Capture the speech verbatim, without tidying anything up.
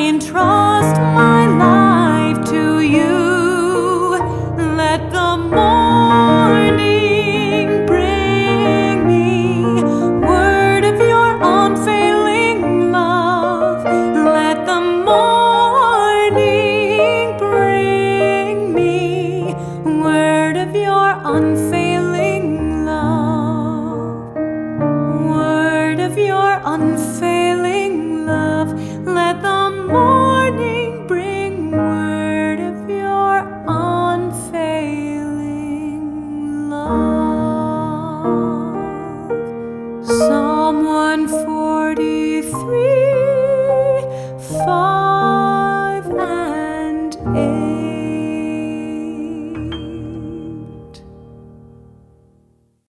entrust my life to you. Let the morning bring me word of your unfailing love. Let the morning bring me word of your unfailing love. Word of your unfailing love. Let the morning bring word of your unfailing love. So